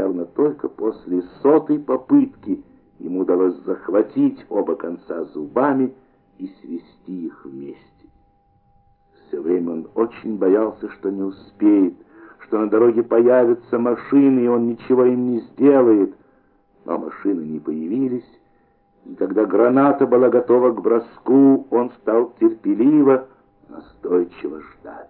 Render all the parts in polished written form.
наверное, только после 100-й попытки ему удалось захватить оба конца зубами и свести их вместе. Все время он очень боялся, что не успеет, что на дороге появятся машины, и он ничего им не сделает. Но машины не появились, и когда граната была готова к броску, он стал терпеливо, настойчиво ждать.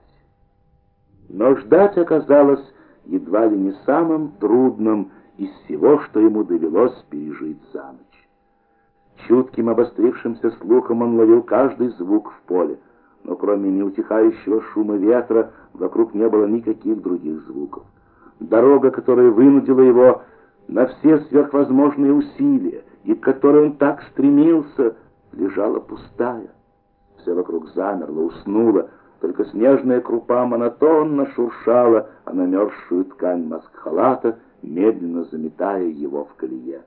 Но ждать оказалось едва ли не самым трудным из всего, что ему довелось пережить за ночь. Чутким обострившимся слухом он ловил каждый звук в поле, но кроме неутихающего шума ветра вокруг не было никаких других звуков. Дорога, которая вынудила его на все сверхвозможные усилия и к которой он так стремился, лежала пустая. Все вокруг замерло, уснуло, только снежная крупа монотонно шуршала о намерзшую ткань маскхалата, медленно заметая его в колее.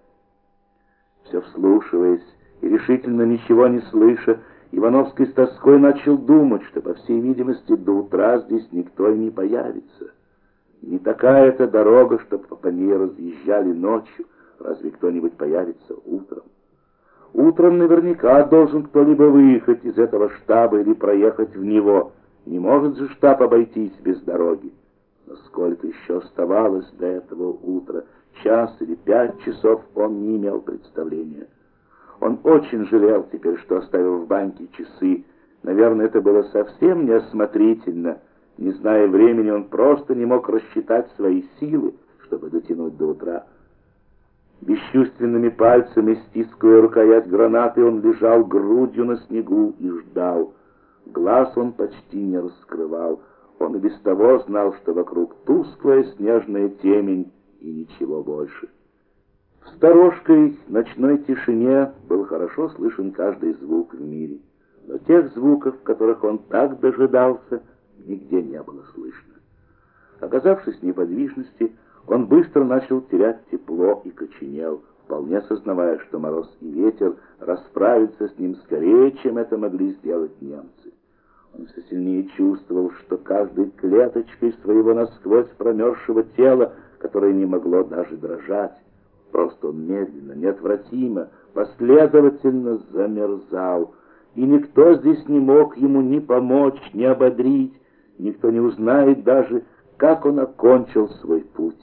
Все вслушиваясь и решительно ничего не слыша, Ивановский с тоской начал думать, что, по всей видимости, до утра здесь никто и не появится. Не такая это дорога, чтобы по ней разъезжали ночью, разве кто-нибудь появится утром. Утром наверняка должен кто-либо выехать из этого штаба или проехать в него. Не может же штаб обойтись без дороги. Но сколько еще оставалось до этого утра, час или 5 часов, он не имел представления. Он очень жалел теперь, что оставил в банке часы. Наверное, это было совсем неосмотрительно. Не зная времени, он просто не мог рассчитать свои силы, чтобы дотянуть до утра. Бесчувственными пальцами, стискивая рукоять гранаты, он лежал грудью на снегу и ждал. Глаз он почти не раскрывал. Он и без того знал, что вокруг тусклая снежная темень и ничего больше. В сторожкой ночной тишине был хорошо слышен каждый звук в мире, но тех звуков, которых он так дожидался, нигде не было слышно. Оказавшись в неподвижности, он быстро начал терять тепло и коченел, вполне сознавая, что мороз и ветер расправятся с ним скорее, чем это могли сделать немцы. Он все сильнее чувствовал, что каждой клеточкой своего насквозь промерзшего тела, которое не могло даже дрожать, просто он медленно, неотвратимо, последовательно замерзал, и никто здесь не мог ему ни помочь, ни ободрить, никто не узнает даже, как он окончил свой путь.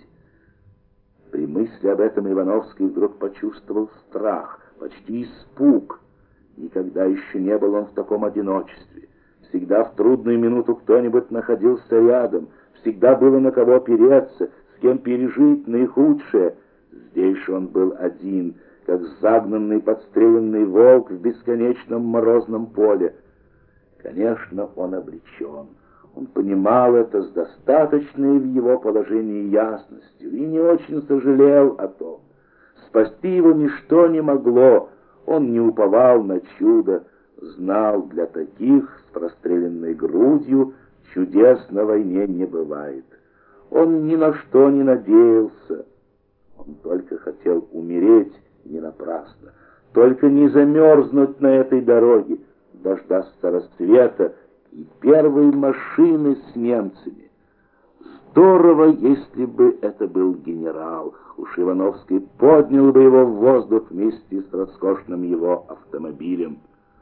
При мысли об этом Ивановский вдруг почувствовал страх, почти испуг. Никогда еще не был он в таком одиночестве. Всегда в трудную минуту кто-нибудь находился рядом, всегда было на кого опереться, с кем пережить наихудшее. Здесь же он был один, как загнанный, подстреленный волк в бесконечном морозном поле. Конечно, он обречен. Он понимал это с достаточной в его положении ясностью и не очень сожалел о том. Спасти его ничто не могло. Он не уповал на чудо, знал, для таких с простреленной грудью чудес на войне не бывает. Он ни на что не надеялся. Он только хотел умереть не напрасно, только не замерзнуть на этой дороге, дождаться рассвета и первой машины с немцами. Здорово, если бы это был генерал. Уж Ивановский поднял бы его в воздух вместе с роскошным его автомобилем.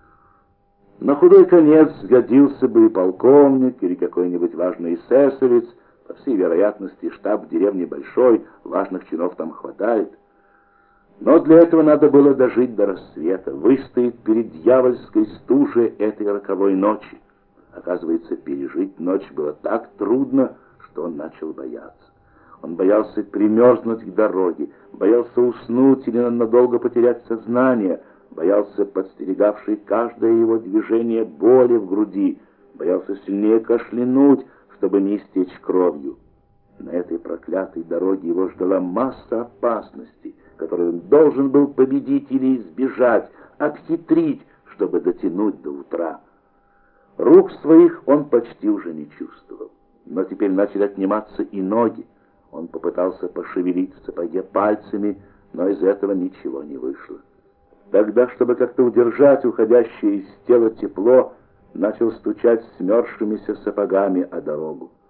На худой конец сгодился бы и полковник, или какой-нибудь важный эсэсовец. По всей вероятности, штаб в деревне большой, важных чинов там хватает. Но для этого надо было дожить до рассвета, выстоять перед дьявольской стужей этой роковой ночи. Оказывается, пережить ночь было так трудно, что он начал бояться. Он боялся примерзнуть к дороге, боялся уснуть или надолго потерять сознание, боялся подстерегавшей каждое его движение боли в груди, боялся сильнее кашлянуть, чтобы не истечь кровью. На этой проклятой дороге его ждала масса опасностей, которые он должен был победить или избежать, обхитрить, чтобы дотянуть до утра. Рук своих он почти уже не чувствовал, но теперь начали отниматься и ноги. Он попытался пошевелить в сапоге пальцами, но из этого ничего не вышло. Тогда, чтобы как-то удержать уходящее из тела тепло, начал стучать смерзшимися сапогами о дорогу.